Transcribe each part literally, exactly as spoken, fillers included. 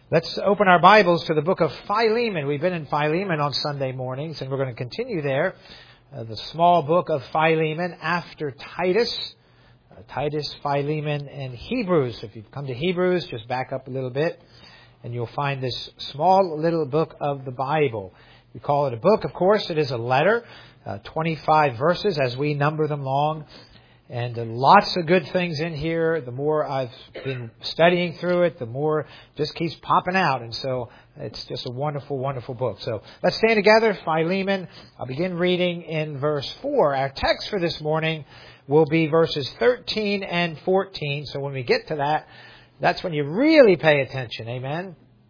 Let's open our Bibles to the book of Philemon. We've been in Philemon on Sunday mornings, and we're going to continue there. Uh, the small book of Philemon after Titus. Uh, Titus, Philemon, and Hebrews. If you've come to Hebrews, just back up a little bit, and you'll find this small little book of the Bible. We call it a book, of course. It is a letter. Uh, twenty-five verses as we number them long. And uh, lots of good things in here. The more I've been studying through it, the more it just keeps popping out. And so it's just a wonderful, wonderful book. So let's stand together. Philemon. I'll begin reading in verse four. Our text for this morning will be verses thirteen and fourteen. So when we get to that, that's when you really pay attention. Amen?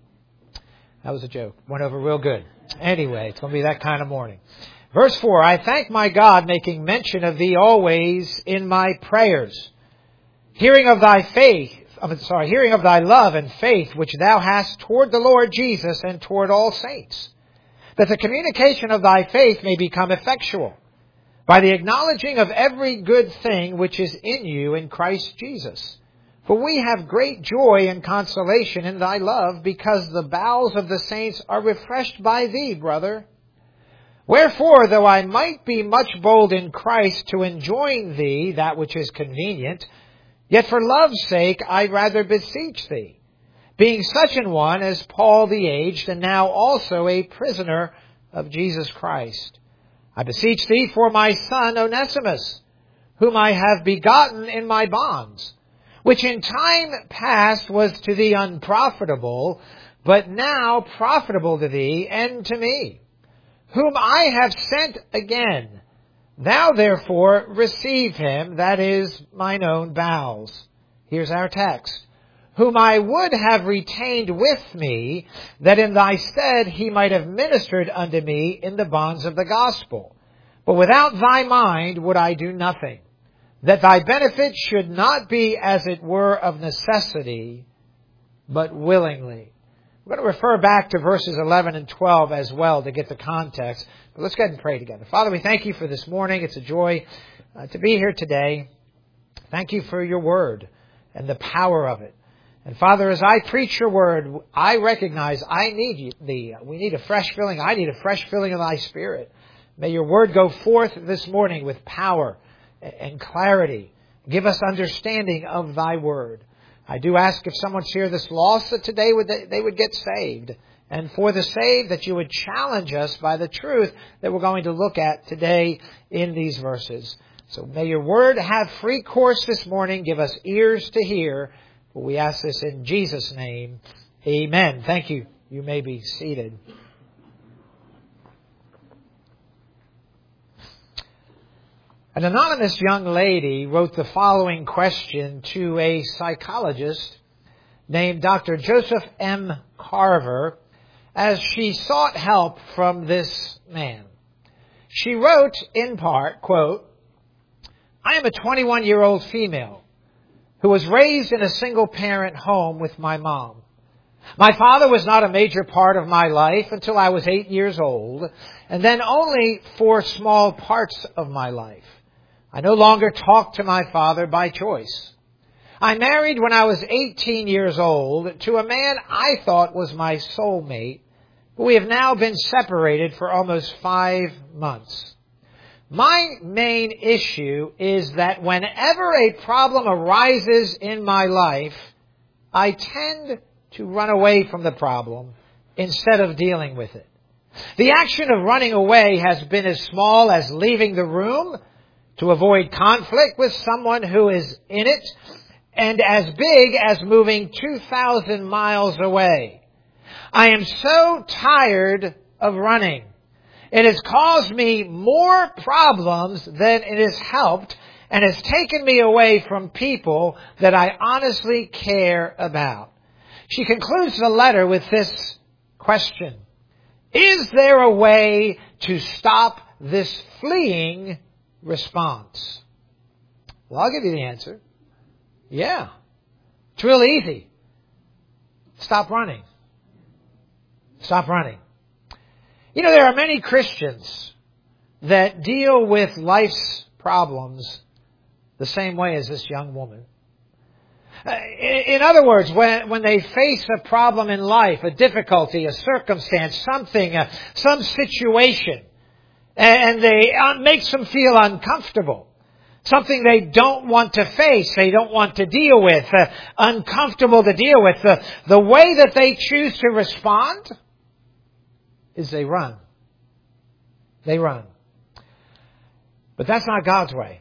That was a joke. Went over real good. Anyway, it's going to be that kind of morning. Verse four, I thank my God, making mention of thee always in my prayers, hearing of thy faith, I'm sorry, hearing of thy love and faith which thou hast toward the Lord Jesus and toward all saints, that the communication of thy faith may become effectual, by the acknowledging of every good thing which is in you in Christ Jesus. For we have great joy and consolation in thy love, because the bowels of the saints are refreshed by thee, brother. Wherefore, though I might be much bold in Christ to enjoin thee that which is convenient, yet for love's sake I rather beseech thee, being such an one as Paul the aged, and now also a prisoner of Jesus Christ. I beseech thee for my son Onesimus, whom I have begotten in my bonds, which in time past was to thee unprofitable, but now profitable to thee and to me, whom I have sent again. Thou therefore receive him, that is, mine own bowels. Here's our text. Whom I would have retained with me, that in thy stead he might have ministered unto me in the bonds of the gospel. But without thy mind would I do nothing, that thy benefit should not be as it were of necessity, but willingly. We're going to refer back to verses eleven and twelve as well to get the context. But let's go ahead and pray together. Father, we thank you for this morning. It's a joy uh, to be here today. Thank you for your word and the power of it. And Father, as I preach your word, I recognize I need you, thee. We need a fresh filling. I need a fresh filling of thy Spirit. May your word go forth this morning with power and clarity. Give us understanding of thy word. I do ask if someone's here this lost, that today would they, they would get saved. And for the saved, that you would challenge us by the truth that we're going to look at today in these verses. So may your word have free course this morning. Give us ears to hear. For we ask this in Jesus' name. Amen. Thank you. You may be seated. An anonymous young lady wrote the following question to a psychologist named Doctor Joseph M. Carver as she sought help from this man. She wrote in part, quote, I am a twenty-one-year-old female who was raised in a single-parent home with my mom. My father was not a major part of my life until I was eight years old, and then only for small parts of my life. I no longer talked to my father by choice. I married when I was eighteen years old to a man I thought was my soulmate, but we have now been separated for almost five months. My main issue is that whenever a problem arises in my life, I tend to run away from the problem instead of dealing with it. The action of running away has been as small as leaving the room to avoid conflict with someone who is in it, and as big as moving two thousand miles away. I am so tired of running. It has caused me more problems than it has helped, and has taken me away from people that I honestly care about. She concludes the letter with this question. Is there a way to stop this fleeing response? Well, I'll give you the answer. Yeah. It's real easy. Stop running. Stop running. You know, there are many Christians that deal with life's problems the same way as this young woman. In other words, when, when they face a problem in life, a difficulty, a circumstance, something, uh, some situation, and they uh, makes them feel uncomfortable, something they don't want to face, they don't want to deal with, uh, uncomfortable to deal with, the, the way that they choose to respond is they run. They run. But that's not God's way.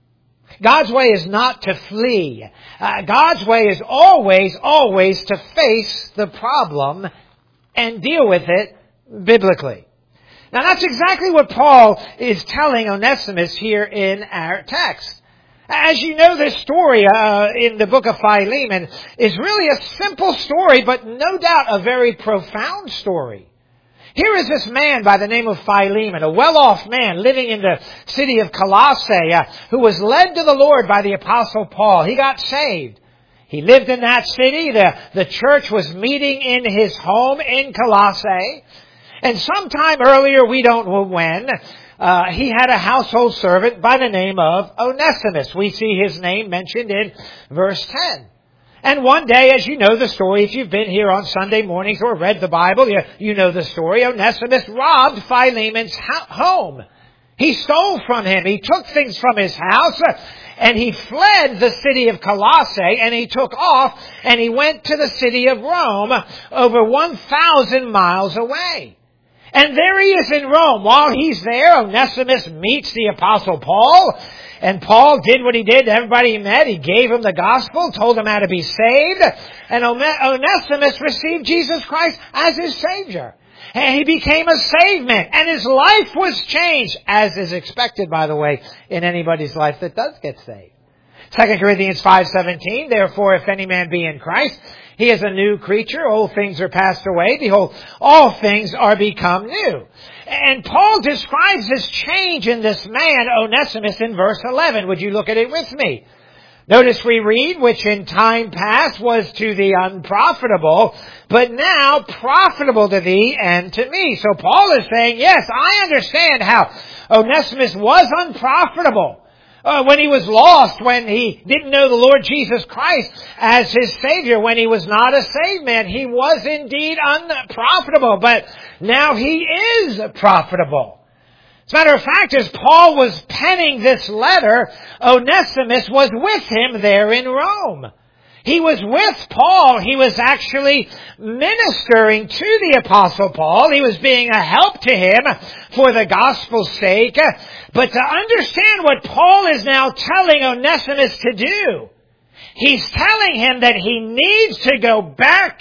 God's way is not to flee. Uh, God's way is always, always to face the problem and deal with it biblically. Now that's exactly what Paul is telling Onesimus here in our text. As you know, this story uh, in the book of Philemon is really a simple story, but no doubt a very profound story. Here is this man by the name of Philemon, a well-off man living in the city of Colossae, uh, who was led to the Lord by the Apostle Paul. He got saved. He lived in that city. The, the church was meeting in his home in Colossae. And sometime earlier, we don't know when, uh, he had a household servant by the name of Onesimus. We see his name mentioned in verse ten. And one day, as you know the story, if you've been here on Sunday mornings or read the Bible, you, you know the story. Onesimus robbed Philemon's ho- home. He stole from him. He took things from his house, uh, and he fled the city of Colossae, and he took off, and he went to the city of Rome, over one thousand miles away. And there he is in Rome. While he's there, Onesimus meets the Apostle Paul. And Paul did what he did to everybody he met. He gave him the gospel, told him how to be saved. And Onesimus received Jesus Christ as his Savior. And he became a saved man. And his life was changed, as is expected, by the way, in anybody's life that does get saved. Second Corinthians five seventeen, therefore, if any man be in Christ, he is a new creature. Old things are passed away. Behold, all things are become new. And Paul describes this change in this man, Onesimus, in verse eleven. Would you look at it with me? Notice we read, which in time past was to the unprofitable, but now profitable to thee and to me. So Paul is saying, yes, I understand how Onesimus was unprofitable. Uh, when he was lost, when he didn't know the Lord Jesus Christ as his Savior, when he was not a saved man, he was indeed unprofitable, but now he is profitable. As a matter of fact, as Paul was penning this letter, Onesimus was with him there in Rome. He was with Paul. He was actually ministering to the Apostle Paul. He was being a help to him for the gospel's sake. But to understand what Paul is now telling Onesimus to do, he's telling him that he needs to go back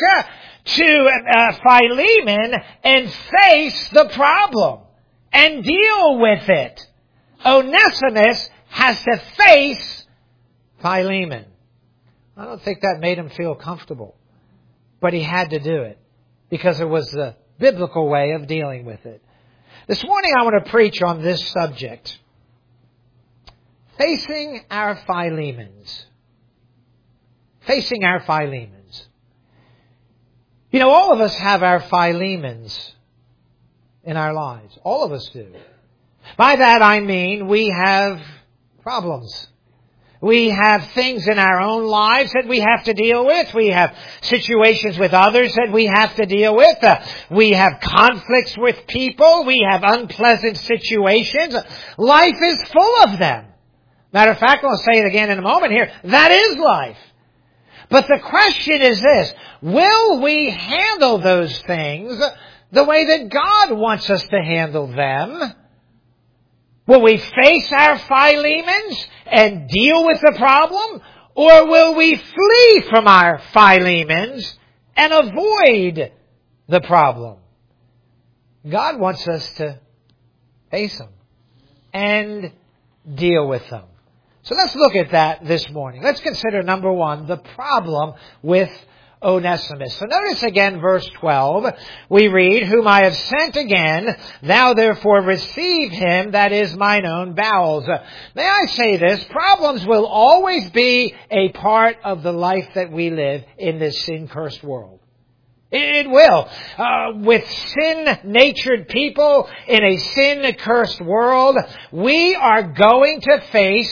to uh, Philemon and face the problem and deal with it. Onesimus has to face Philemon. I don't think that made him feel comfortable. But he had to do it because it was the biblical way of dealing with it. This morning I want to preach on this subject. Facing our Philemons. Facing our Philemons. You know, all of us have our Philemons in our lives. All of us do. By that I mean we have problems. We have things in our own lives that we have to deal with. We have situations with others that we have to deal with. Uh, we have conflicts with people. We have unpleasant situations. Life is full of them. Matter of fact, I'll say it again in a moment here. That is life. But the question is this. Will we handle those things the way that God wants us to handle them? Will we face our Philemons and deal with the problem? Or will we flee from our Philemons and avoid the problem? God wants us to face them and deal with them. So let's look at that this morning. Let's consider, number one, the problem with Onesimus. So notice again verse twelve. We read, whom I have sent again, thou therefore receive him, that is mine own bowels. Uh, may I say this? Problems will always be a part of the life that we live in this sin-cursed world. It will. Uh, with sin-natured people in a sin-cursed world, we are going to face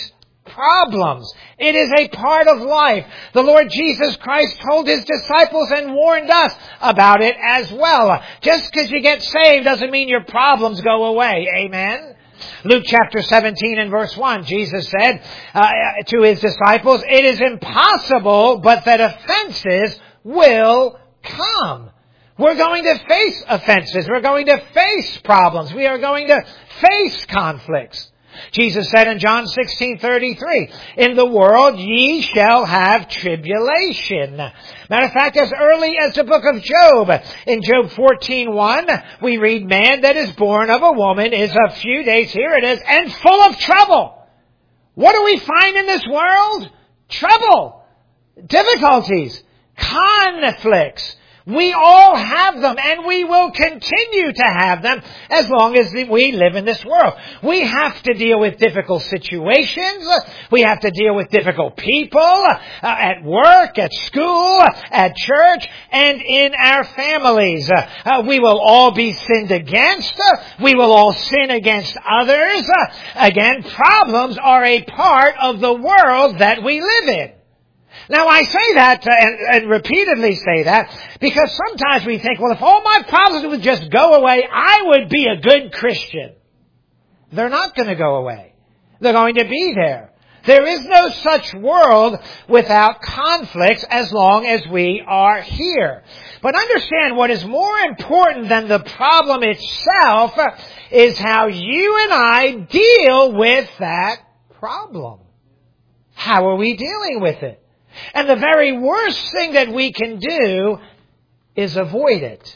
problems. It is a part of life. The Lord Jesus Christ told His disciples and warned us about it as well. Just because you get saved doesn't mean your problems go away. Amen? Luke chapter seventeen and verse one, Jesus said uh, to His disciples, "It is impossible, but that offenses will come." We're going to face offenses. We're going to face problems. We are going to face conflicts. Jesus said in John sixteen thirty-three, "In the world ye shall have tribulation." Matter of fact, as early as the book of Job, in Job fourteen one, we read, "Man that is born of a woman is a few days," here it is, "and full of trouble." What do we find in this world? Trouble, difficulties, conflicts. We all have them, and we will continue to have them as long as we live in this world. We have to deal with difficult situations. We have to deal with difficult people uh, at work, at school, at church, and in our families. Uh, uh, we will all be sinned against. Uh, we will all sin against others. Uh, again, problems are a part of the world that we live in. Now, I say that uh, and, and repeatedly say that because sometimes we think, well, if all my problems would just go away, I would be a good Christian. They're not going to go away. They're going to be there. There is no such world without conflicts as long as we are here. But understand, what is more important than the problem itself is how you and I deal with that problem. How are we dealing with it? And the very worst thing that we can do is avoid it.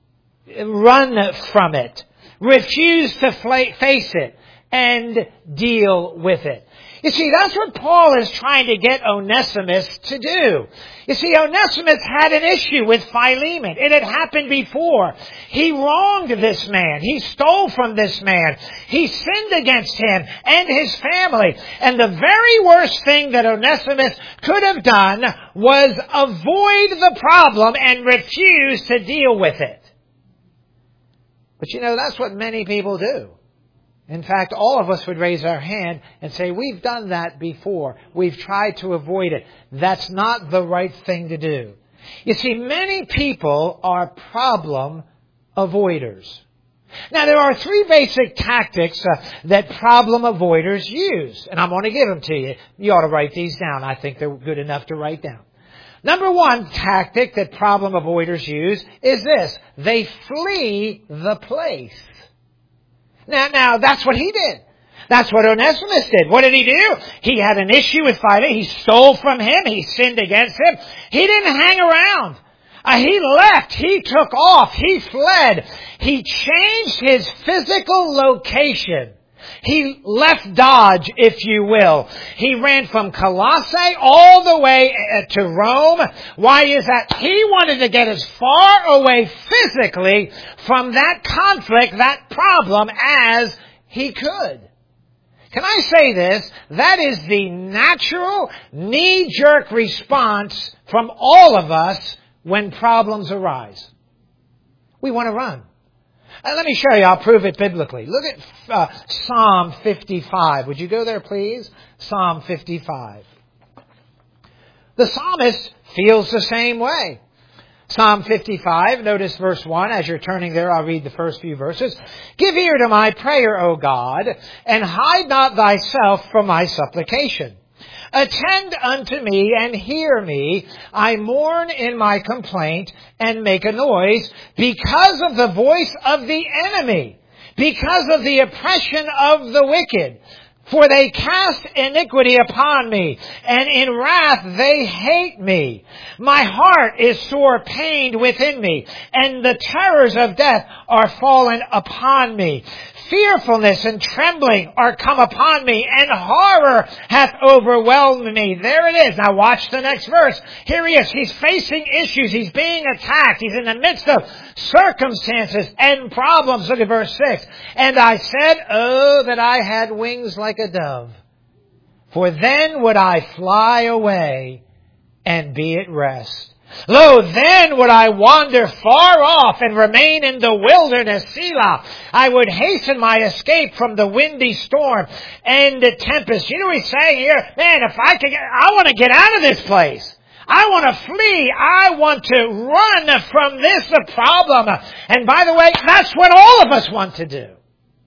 Run from it. Refuse to face it. And deal with it. You see, that's what Paul is trying to get Onesimus to do. You see, Onesimus had an issue with Philemon. It had happened before. He wronged this man. He stole from this man. He sinned against him and his family. And the very worst thing that Onesimus could have done was avoid the problem and refuse to deal with it. But you know, that's what many people do. In fact, all of us would raise our hand and say, we've done that before. We've tried to avoid it. That's not the right thing to do. You see, many people are problem avoiders. Now, there are three basic tactics uh, that problem avoiders use. And I'm going to give them to you. You ought to write these down. I think they're good enough to write down. Number one tactic that problem avoiders use is this. They flee the place. Now, now, that's what he did. That's what Onesimus did. What did he do? He had an issue with Philemon. He stole from him. He sinned against him. He didn't hang around. Uh, he left. He took off. He fled. He changed his physical location. He left Dodge, if you will. He ran from Colossae all the way to Rome. Why is that? He wanted to get as far away physically from that conflict, that problem, as he could. Can I say this? That is the natural, knee-jerk response from all of us when problems arise. We want to run. Uh, let me show you. I'll prove it biblically. Look at uh, Psalm fifty-five. Would you go there, please? Psalm fifty-five. The psalmist feels the same way. Psalm fifty-five, notice verse one. As you're turning there, I'll read the first few verses. "Give ear to my prayer, O God, and hide not thyself from my supplication. Attend unto me and hear me. I mourn in my complaint and make a noise because of the voice of the enemy, because of the oppression of the wicked. For they cast iniquity upon me, and in wrath they hate me. My heart is sore pained within me, and the terrors of death are fallen upon me. Fearfulness and trembling are come upon me, and horror hath overwhelmed me." There it is. Now watch the next verse. Here he is. He's facing issues. He's being attacked. He's in the midst of circumstances and problems. Look at verse six. "And I said, oh, that I had wings like a dove, for then would I fly away and be at rest. Lo, then would I wander far off and remain in the wilderness, Selah. I would hasten my escape from the windy storm and the tempest. You know what he's saying here? Man, if I could get, I want to get out of this place. I want to flee. I want to run from this problem. And by the way, that's what all of us want to do.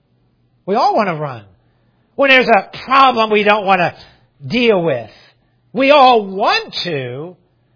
We all want to run. When there's a problem we don't want to deal with. We all want to,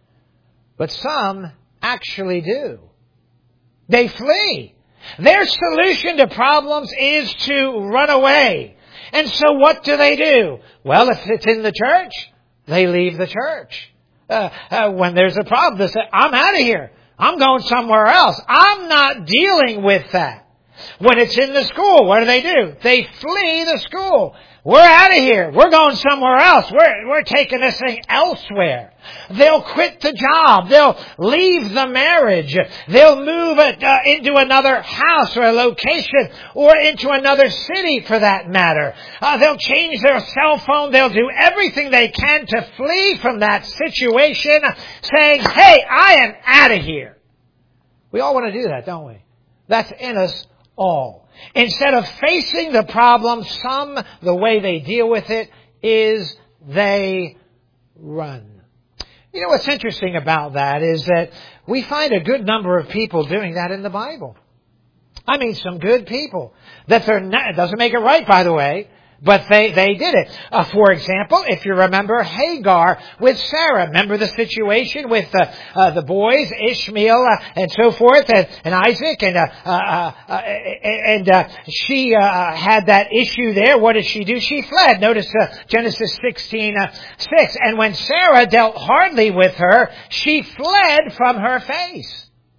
but some actually do. They flee. Their solution to problems is to run away. And so what do they do? Well, if it's in the church, they leave the church. Uh, uh, when there's a problem, they say, I'm out of here. I'm going somewhere else. I'm not dealing with that. When it's in the school, what do they do? They flee the school. We're out of here. We're going somewhere else. We're, we're taking this thing elsewhere. They'll quit the job. They'll leave the marriage. They'll move it, uh, into another house or a location or into another city for that matter. Uh, they'll change their cell phone. They'll do everything they can to flee from that situation, saying, hey, I am out of here. We all want to do that, don't we? That's in us all. Instead of facing the problem, some, the way they deal with it is they run. You know what's interesting about that is that we find a good number of people doing that in the Bible. I mean, some good people. That they're not, it doesn't make it right, by the way, but they, they did it. Uh, for example, if you remember Hagar with Sarah. Remember the situation with uh, uh, the boys, Ishmael uh, and so forth, and, and Isaac, and uh, uh, uh, and uh, she uh, had that issue there. What did she do? She fled. Notice uh, Genesis sixteen six. And when Sarah dealt hardly with her, she fled from her face.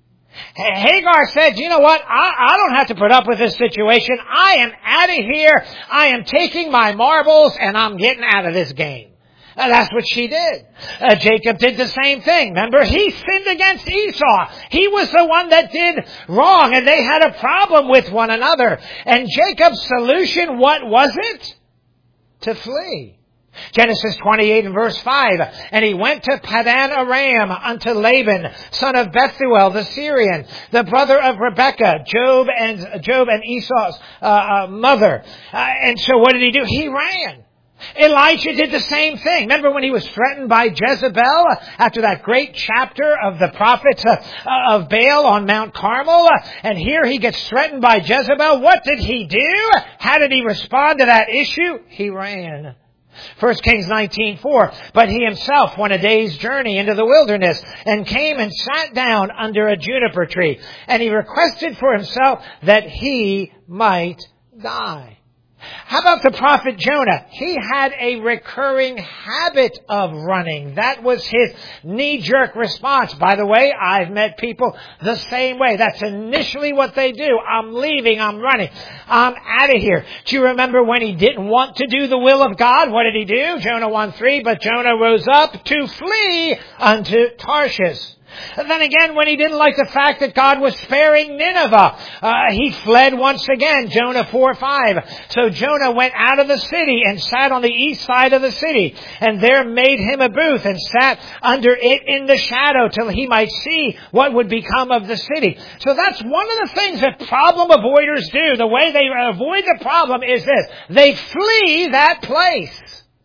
Hagar said, you know what, I, I don't have to put up with this situation. I am out of here. I am taking my marbles and I'm getting out of this game. And that's what she did. Uh, Jacob did the same thing. Remember, he sinned against Esau. He was the one that did wrong and they had a problem with one another. And Jacob's solution, what was it? To flee. Genesis twenty-eight and verse five. And he went to Padan Aram unto Laban, son of Bethuel the Syrian, the brother of Rebekah, Job and Job and Esau's uh, uh, mother. Uh, and so what did he do? He ran. Elijah did the same thing. Remember when he was threatened by Jezebel after that great chapter of the prophets uh, of Baal on Mount Carmel? And here he gets threatened by Jezebel. What did he do? How did he respond to that issue? He ran. First Kings nineteen four. But he himself went a day's journey into the wilderness and came and sat down under a juniper tree. And he requested for himself that he might die. How about the prophet Jonah? He had a recurring habit of running. That was his knee-jerk response. By the way, I've met people the same way. That's initially what they do. I'm leaving. I'm running. I'm out of here. Do you remember when he didn't want to do the will of God? What did he do? Jonah one three. But Jonah rose up to flee unto Tarshish. And then again, when he didn't like the fact that God was sparing Nineveh, uh, he fled once again, Jonah four five. So Jonah went out of the city and sat on the east side of the city, and there made him a booth and sat under it in the shadow till he might see what would become of the city. So that's one of the things that problem avoiders do. The way they avoid the problem is this: they flee that place.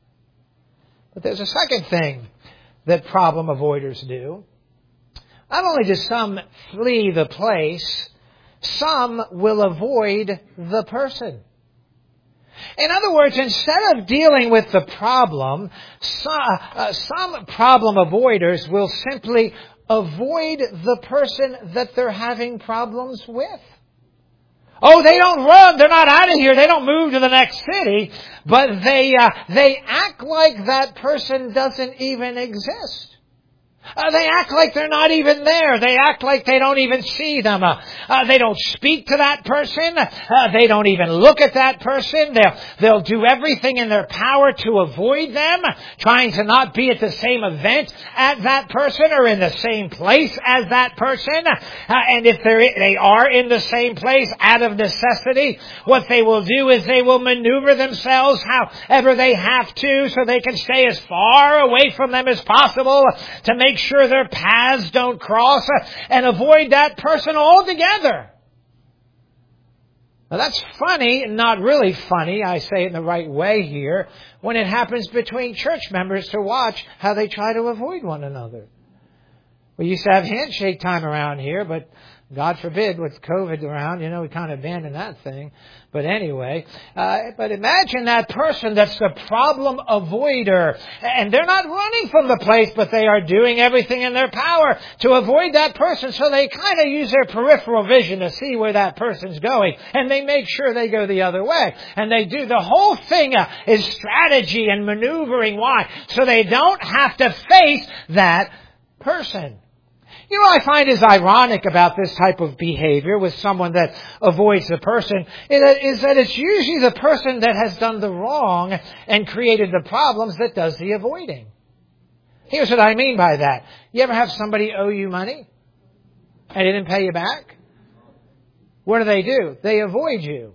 But there's a second thing that problem avoiders do. Not only do some flee the place, some will avoid the person. In other words, instead of dealing with the problem, some, uh, some problem avoiders will simply avoid the person that they're having problems with. Oh, they don't run. They're not out of here. They don't move to the next city. But they, uh, they act like that person doesn't even exist. Uh, they act like they're not even there. They act like they don't even see them. Uh, uh, they don't speak to that person. Uh, they don't even look at that person. They'll, they'll do everything in their power to avoid them, trying to not be at the same event as that person or in the same place as that person. Uh, and if they're, they are in the same place out of necessity, what they will do is they will maneuver themselves however they have to so they can stay as far away from them as possible to make sure their paths don't cross and avoid that person altogether. Now that's funny, not really funny, I say it in the right way here, when it happens between church members to watch how they try to avoid one another. We used to have handshake time around here, but God forbid, with COVID around, you know, we kind of abandoned that thing. But anyway, uh, but imagine that person that's the problem avoider. And they're not running from the place, but they are doing everything in their power to avoid that person. So they kind of use their peripheral vision to see where that person's going. And they make sure they go the other way. And they do, the whole thing uh, is strategy and maneuvering. Why? So they don't have to face that person. You know what I find is ironic about this type of behavior with someone that avoids the person is that it's usually the person that has done the wrong and created the problems that does the avoiding. Here's what I mean by that. You ever have somebody owe you money and they didn't pay you back? What do they do? They avoid you.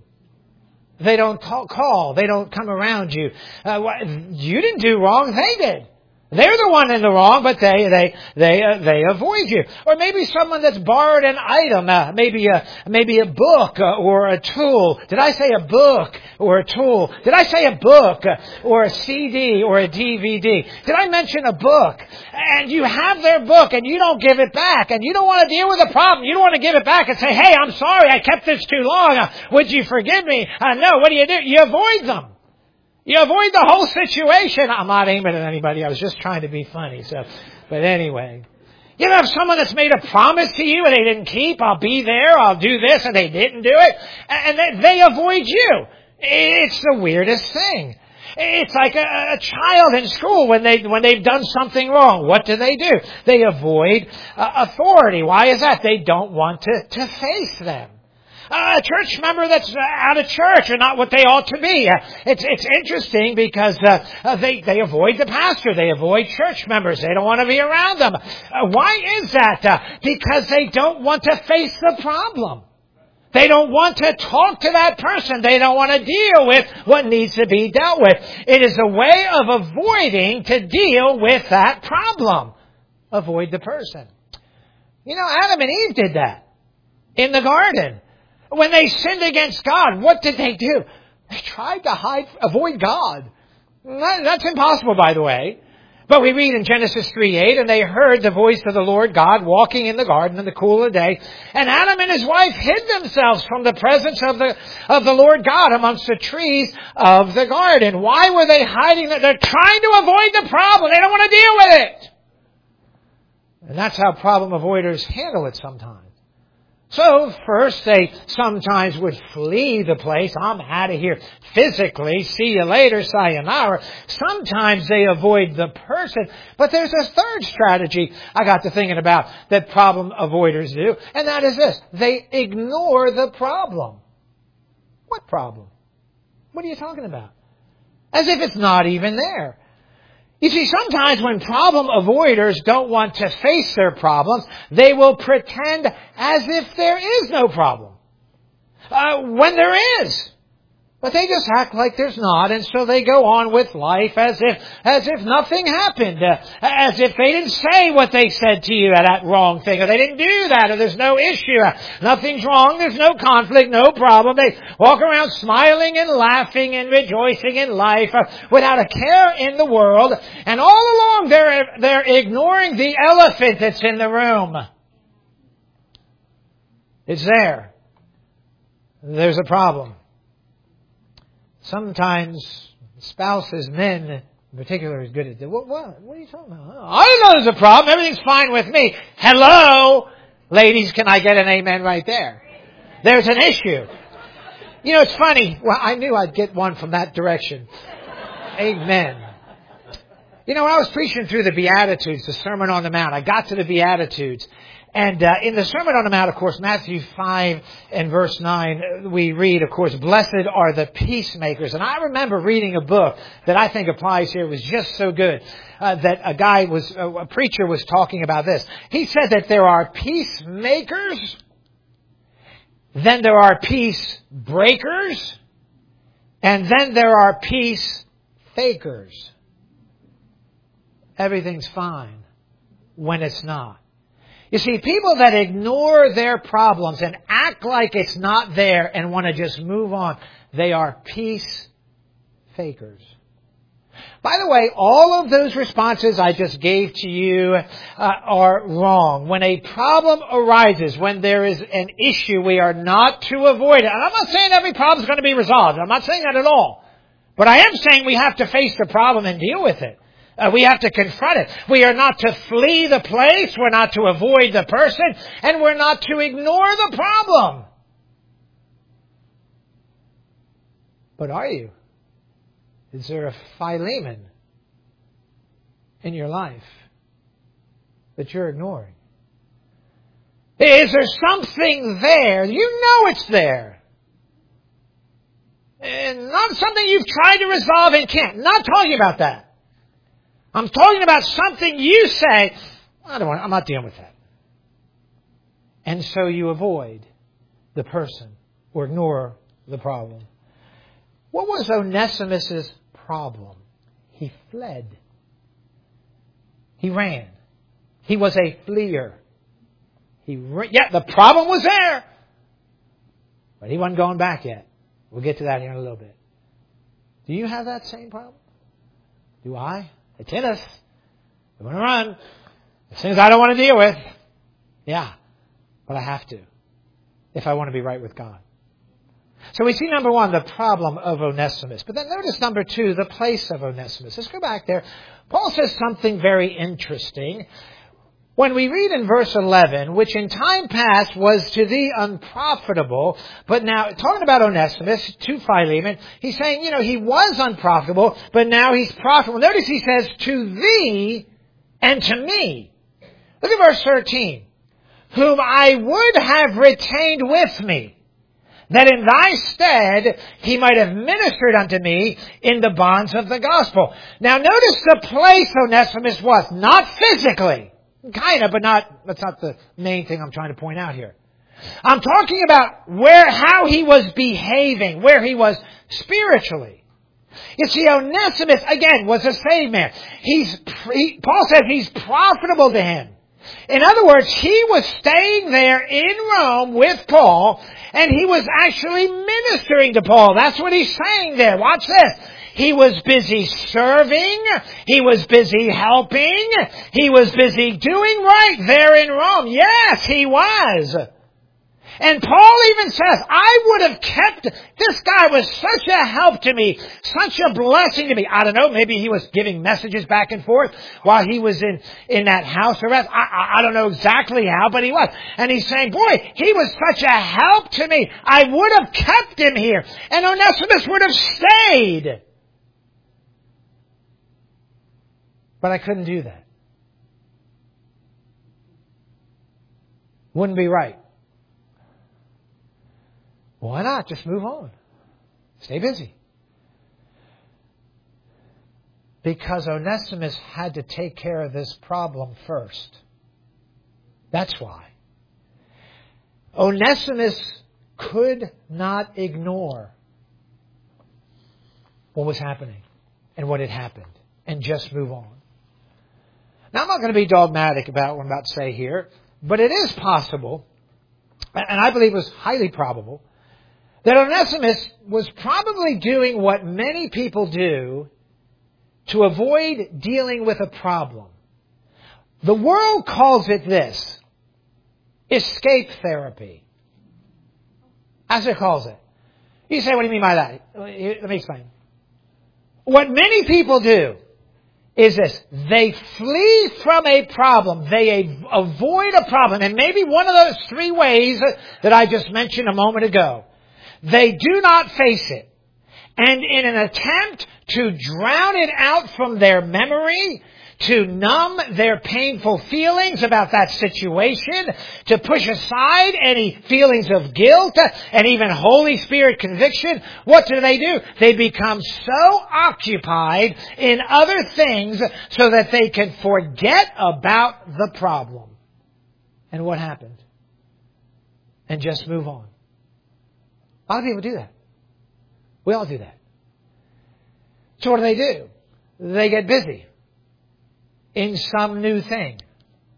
They don't talk, call. They don't come around you. Uh, you didn't do wrong. They did. They're the one in the wrong, but they they they uh, they avoid you. Or maybe someone that's borrowed an item, uh, maybe a maybe a book uh, or a tool. Did I say a book or a tool? Did I say a book uh, or a C D or a D V D? Did I mention a book? And you have their book and you don't give it back, and you don't want to deal with the problem. You don't want to give it back and say, "Hey, I'm sorry, I kept this too long. Uh, would you forgive me?" Uh, no. What do you do? You avoid them. You avoid the whole situation. I'm not aiming at anybody. I was just trying to be funny. So, but anyway, you have someone that's made a promise to you and they didn't keep. I'll be there. I'll do this, and they didn't do it, and they, they avoid you. It's the weirdest thing. It's like a, a child in school when they when they've done something wrong. What do they do? They avoid uh, authority. Why is that? They don't want to to face them. A church member that's out of church or not what they ought to be. Uh, it's it's interesting because uh, uh, they, they avoid the pastor. They avoid church members. They don't want to be around them. Uh, why is that? Uh, because they don't want to face the problem. They don't want to talk to that person. They don't want to deal with what needs to be dealt with. It is a way of avoiding to deal with that problem. Avoid the person. You know, Adam and Eve did that in the garden. When they sinned against God, what did they do? They tried to hide, avoid God. That's impossible, by the way. But we read in Genesis three eight, and they heard the voice of the Lord God walking in the garden in the cool of the day. And Adam and his wife hid themselves from the presence of the of the Lord God amongst the trees of the garden. Why were they hiding? They're trying to avoid the problem. They don't want to deal with it. And that's how problem avoiders handle it sometimes. So first they sometimes would flee the place. I'm out of here physically. See you later. Sayonara. Sometimes they avoid the person. But there's a third strategy I got to thinking about that problem avoiders do. And that is this. They ignore the problem. What problem? What are you talking about? As if it's not even there. You see, sometimes when problem avoiders don't want to face their problems, they will pretend as if there is no problem. Uh, when there is. But they just act like there's not, and so they go on with life as if as if nothing happened, uh, as if they didn't say what they said to you, that wrong thing, or they didn't do that, or there's no issue, uh, nothing's wrong, there's no conflict, no problem. They walk around smiling and laughing and rejoicing in life uh, without a care in the world, and all along they're they're ignoring the elephant that's in the room. It's there. There's a problem. Sometimes spouses, men in particular, is good at that. What, what, what are you talking about? Oh, I know there's a problem. Everything's fine with me. Hello? Ladies, can I get an amen right there? There's an issue. You know, it's funny. Well, I knew I'd get one from that direction. Amen. You know, when I was preaching through the Beatitudes, the Sermon on the Mount, I got to the Beatitudes. And uh, in the Sermon on the Mount, of course, Matthew five and verse nine, we read, of course, blessed are the peacemakers. And I remember reading a book that I think applies here. It was just so good uh, that a guy was, a preacher was talking about this. He said that there are peacemakers, then there are peace breakers, and then there are peace fakers. Everything's fine. when it's not. You see, people that ignore their problems and act like it's not there and want to just move on, they are peace fakers. By the way, all of those responses I just gave to you uh, are wrong. When a problem arises, when there is an issue, we are not to avoid it. And I'm not saying every problem is going to be resolved. I'm not saying that at all. But I am saying we have to face the problem and deal with it. Uh, we have to confront it. We are not to flee the place. We're not to avoid the person. And we're not to ignore the problem. But are you? Is there a Philemon in your life that you're ignoring? Is there something there? You know it's there. And not something you've tried to resolve and can't. Not talking about that. I'm talking about something you say, I don't want, I'm not dealing with that. And so you avoid the person or ignore the problem. What was Onesimus' problem? He fled. He ran. He was a fleer. He ran. Yeah, the problem was there. But he wasn't going back yet. We'll get to that here in a little bit. Do you have that same problem? Do I? It's in us. We want to run. As soon as I don't want to deal with. Yeah. But I have to. If I want to be right with God. So we see, number one, the problem of Onesimus. But then notice, number two, the place of Onesimus. Let's go back there. Paul says something very interesting. When we read in verse eleven, which in time past was to thee unprofitable, but now, talking about Onesimus to Philemon, he's saying, you know, he was unprofitable, but now he's profitable. Notice he says, to thee and to me. Look at verse thirteen. Whom I would have retained with me, that in thy stead he might have ministered unto me in the bonds of the gospel. Now notice the place Onesimus was, not physically. Kind of, but not, that's not the main thing I'm trying to point out here. I'm talking about where, how he was behaving, where he was spiritually. You see, Onesimus, again, was a saved man. He's, he, Paul says he's profitable to him. In other words, he was staying there in Rome with Paul, and he was actually ministering to Paul. That's what he's saying there. Watch this. He was busy serving. He was busy helping. He was busy doing right there in Rome. Yes, he was. And Paul even says, I would have kept, this guy was such a help to me, such a blessing to me. I don't know, maybe he was giving messages back and forth while he was in, in that house arrest. I, I, I don't know exactly how, but he was. And he's saying, boy, he was such a help to me. I would have kept him here. And Onesimus would have stayed. But I couldn't do that. Wouldn't be right. Why not? Just move on. Stay busy. Because Onesimus had to take care of this problem first. That's why. Onesimus could not ignore what was happening and what had happened and just move on. Now, I'm not going to be dogmatic about what I'm about to say here, but it is possible, and I believe it was highly probable, that Onesimus was probably doing what many people do to avoid dealing with a problem. The world calls it this: escape therapy. That's what it calls it. You say, what do you mean by that? Let me explain. What many people do is this: they flee from a problem. They avoid a problem. And maybe one of those three ways that I just mentioned a moment ago. They do not face it. And in an attempt to drown it out from their memory, to numb their painful feelings about that situation, to push aside any feelings of guilt and even Holy Spirit conviction, what do they do? They become so occupied in other things so that they can forget about the problem. And what happened? And just move on. A lot of people do that. We all do that. So what do they do? They get busy in some new thing.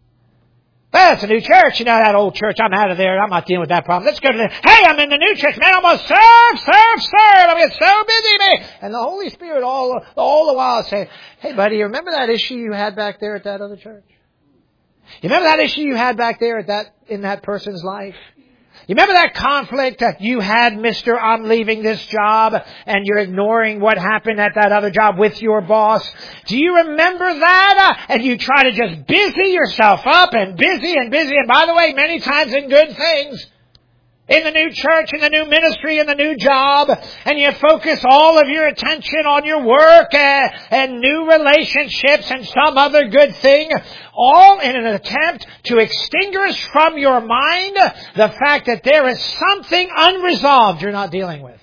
Well, it's a new church. You know, that old church, I'm out of there. I'm not dealing with that problem. Let's go to the, hey, I'm in the new church, man. I'm going to serve, serve, serve. I'm get so busy, man. And the Holy Spirit all, all the while saying, hey, buddy, you remember that issue you had back there at that other church? You remember that issue you had back there at that, in that person's life? You remember that conflict that you had, Mister I'm leaving this job, and you're ignoring what happened at that other job with your boss? Do you remember that? And you try to just busy yourself up and busy and busy. And by the way, many times in good things. In the new church, in the new ministry, in the new job. And you focus all of your attention on your work and, and new relationships and some other good thing. All in an attempt to extinguish from your mind the fact that there is something unresolved you're not dealing with.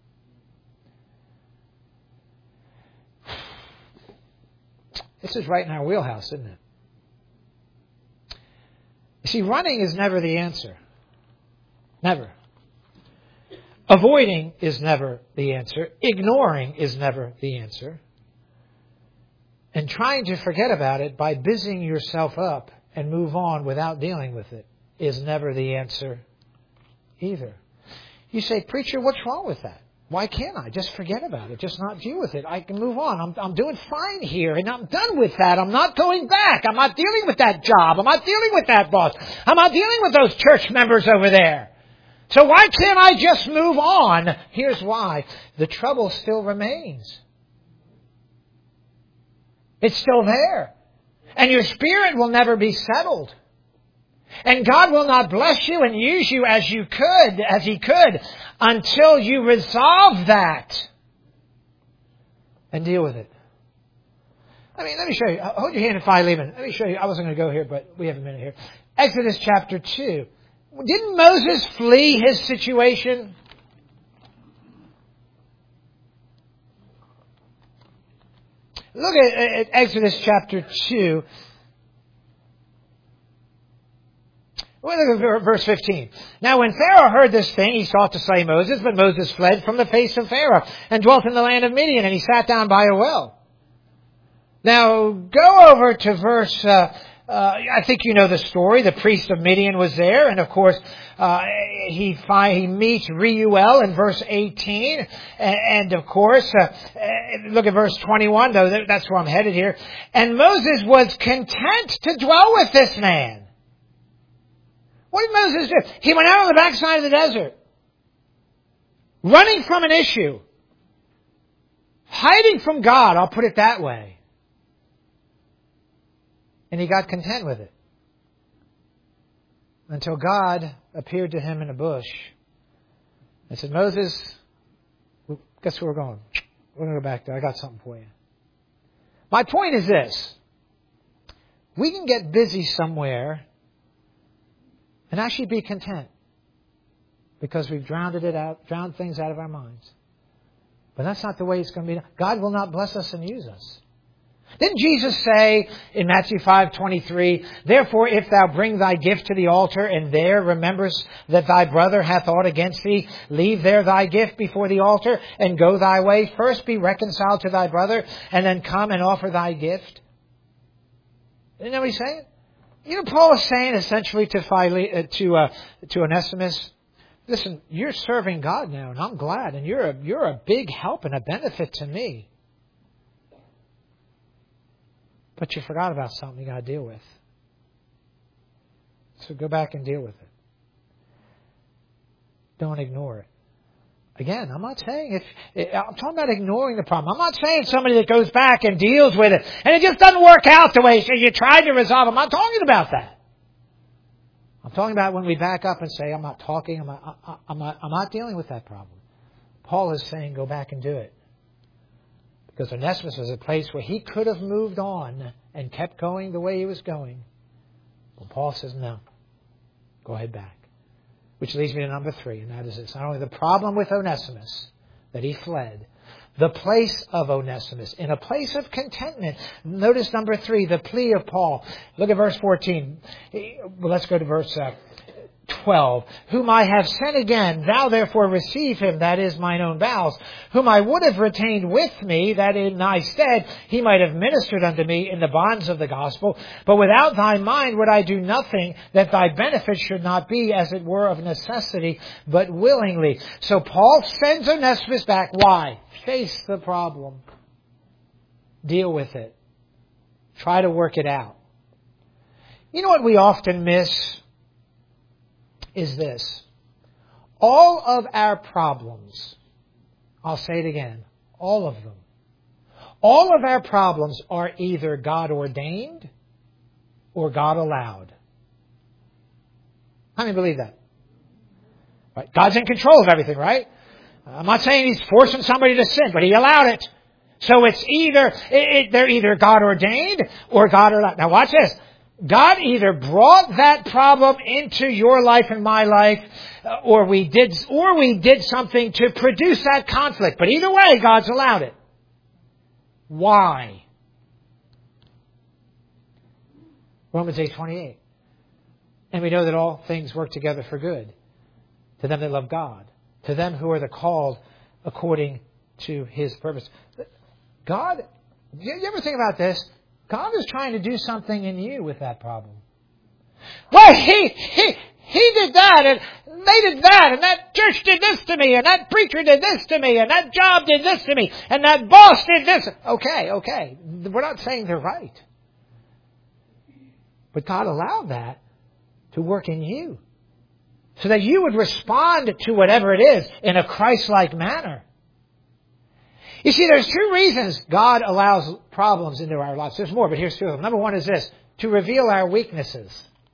This is right in our wheelhouse, isn't it? You see, running is never the answer. Never. Avoiding is never the answer. Ignoring is never the answer. And trying to forget about it by busying yourself up and move on without dealing with it is never the answer either. You say, preacher, what's wrong with that? Why can't I just forget about it? Just not deal with it. I can move on. I'm, I'm doing fine here and I'm done with that. I'm not going back. I'm not dealing with that job. I'm not dealing with that boss. I'm not dealing with those church members over there. So why can't I just move on? Here's why. The trouble still remains. It's still there. And your spirit will never be settled. And God will not bless you and use you as you could, as He could, until you resolve that and deal with it. I mean, let me show you. Hold your hand in Philemon. Let me show you. I wasn't going to go here, but we have a minute here. Exodus chapter two. Didn't Moses flee his situation? Look at, at Exodus chapter two. Look at verse fifteen. Now when Pharaoh heard this thing, he sought to slay Moses, but Moses fled from the face of Pharaoh and dwelt in the land of Midian, and he sat down by a well. Now go over to verse... Uh, Uh, I think you know the story. The priest of Midian was there, and of course, uh, he fi- he meets Reuel in verse eighteen, and, and of course, uh, look at verse twenty-one. Though that's where I'm headed here. And Moses was content to dwell with this man. What did Moses do? He went out on the backside of the desert, running from an issue, hiding from God. I'll put it that way. And he got content with it. Until God appeared to him in a bush and said, Moses, guess where we're going? We're going to go back there. I got something for you. My point is this. We can get busy somewhere and actually be content because we've drowned it out, drowned things out of our minds. But that's not the way it's going to be. God will not bless us and use us. Didn't Jesus say in Matthew five twenty-three, therefore if thou bring thy gift to the altar, and there rememberest that thy brother hath aught against thee, leave there thy gift before the altar, and go thy way. First be reconciled to thy brother, and then come and offer thy gift. Isn't that what he's saying? You know, Paul is saying essentially to Phile- uh, to uh, to Onesimus, listen, you're serving God now, and I'm glad, and you're a, you're a big help and a benefit to me. But you forgot about something you got to deal with. So go back and deal with it. Don't ignore it. Again, I'm not saying if I'm talking about ignoring the problem. I'm not saying somebody that goes back and deals with it and it just doesn't work out the way you tried to resolve it. I'm not talking about that. I'm talking about when we back up and say, I'm not talking, I'm not, I'm not, I'm not dealing with that problem. Paul is saying, go back and do it. Because Onesimus was a place where he could have moved on and kept going the way he was going. But Paul says, no. Go ahead back. Which leads me to number three, and that is this. Not only the problem with Onesimus, that he fled, the place of Onesimus, in a place of contentment. Notice number three, the plea of Paul. Look at verse fourteen. Well, let's go to verse uh, twelve. Whom I have sent again, thou therefore receive him, that is mine own bowels. Whom I would have retained with me, that in thy stead he might have ministered unto me in the bonds of the gospel. But without thy mind would I do nothing, that thy benefit should not be as it were of necessity, but willingly. So Paul sends Onesimus back. Why? Face the problem. Deal with it. Try to work it out. You know what we often miss is this. All of our problems, I'll say it again, all of them, all of our problems are either God ordained or God allowed. How many believe that? Right? God's in control of everything, right? I'm not saying He's forcing somebody to sin, but He allowed it. So it's either, it, it, they're either God ordained or God allowed. Now watch this. God either brought that problem into your life and my life, or we did, or we did something to produce that conflict. But either way, God's allowed it. Why? Romans eight twenty-eight. And we know that all things work together for good to them that love God, to them who are the called according to His purpose. God, you ever think about this? God is trying to do something in you with that problem. Well, he, he, he did that, and they did that, and that church did this to me, and that preacher did this to me, and that job did this to me, and that boss did this. Okay, okay. We're not saying they're right. But God allowed that to work in you, so that you would respond to whatever it is in a Christ-like manner. You see, there's two reasons God allows problems into our lives. There's more, but here's two of them. Number one is this, to reveal our weaknesses.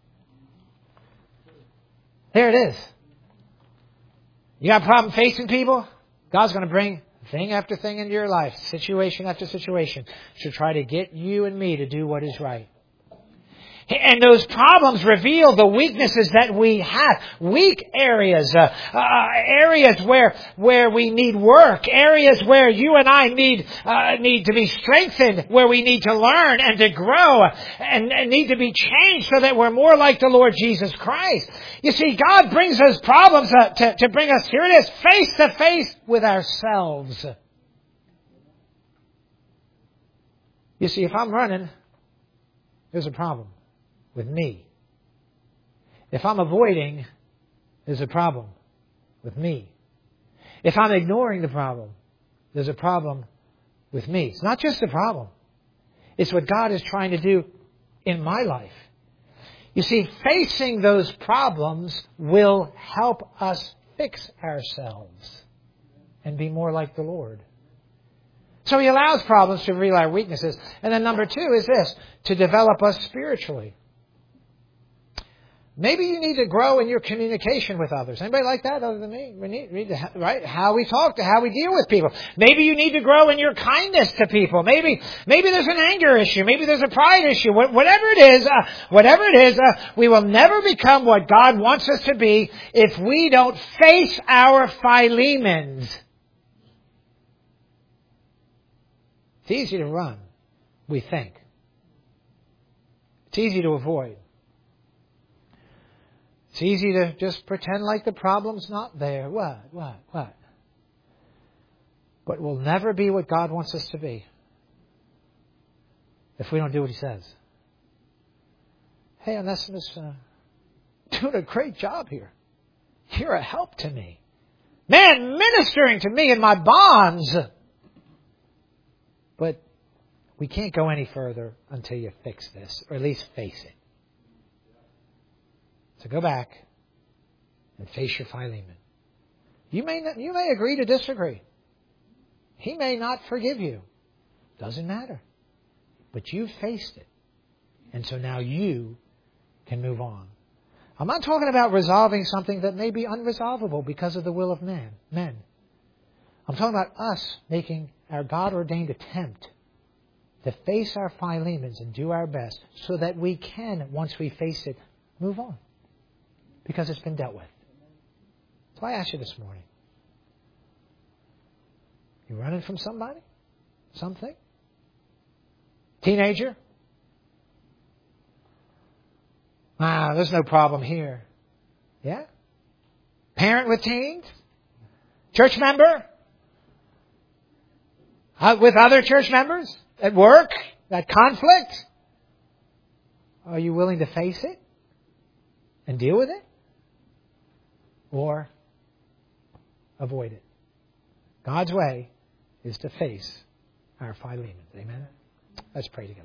There it is. You got a problem facing people? God's going to bring thing after thing into your life, situation after situation, to try to get you and me to do what is right. And those problems reveal the weaknesses that we have. Weak areas, uh, uh, areas where where we need work, areas where you and I need uh, need to be strengthened, where we need to learn and to grow and, and need to be changed so that we're more like the Lord Jesus Christ. You see, God brings those problems uh, to, to bring us, here it is, face to face with ourselves. You see, if I'm running, there's a problem with me. If I'm avoiding, there's a problem with me. If I'm ignoring the problem, there's a problem with me. It's not just the problem. It's what God is trying to do in my life. You see, facing those problems will help us fix ourselves and be more like the Lord. So He allows problems to reveal our weaknesses. And then number two is this, to develop us spiritually. Maybe you need to grow in your communication with others. Anybody like that other than me? We need, need to, right? How we talk to, how we deal with people. Maybe you need to grow in your kindness to people. Maybe, maybe there's an anger issue. Maybe there's a pride issue. Whatever it is, uh, whatever it is, uh, we will never become what God wants us to be if we don't face our Philemons. It's easy to run, we think. It's easy to avoid. It's easy to just pretend like the problem's not there. What? What? What? But we'll never be what God wants us to be if we don't do what He says. Hey, Onesimus, uh, doing a great job here. You're a help to me. Man, ministering to me in my bonds. But we can't go any further until you fix this, or at least face it. So go back and face your Philemon. You may not, you may agree to disagree. He may not forgive you. Doesn't matter. But you faced it. And so now you can move on. I'm not talking about resolving something that may be unresolvable because of the will of man, men. I'm talking about us making our God-ordained attempt to face our Philemons and do our best so that we can, once we face it, move on. Because it's been dealt with. So I ask you this morning. You running from somebody? Something? Teenager? Ah, there's no problem here. Yeah? Parent with teens? Church member? Uh, with other church members? At work? That conflict? Are you willing to face it? And deal with it? Or avoid it? God's way is to face our Philemon. Amen? Let's pray together.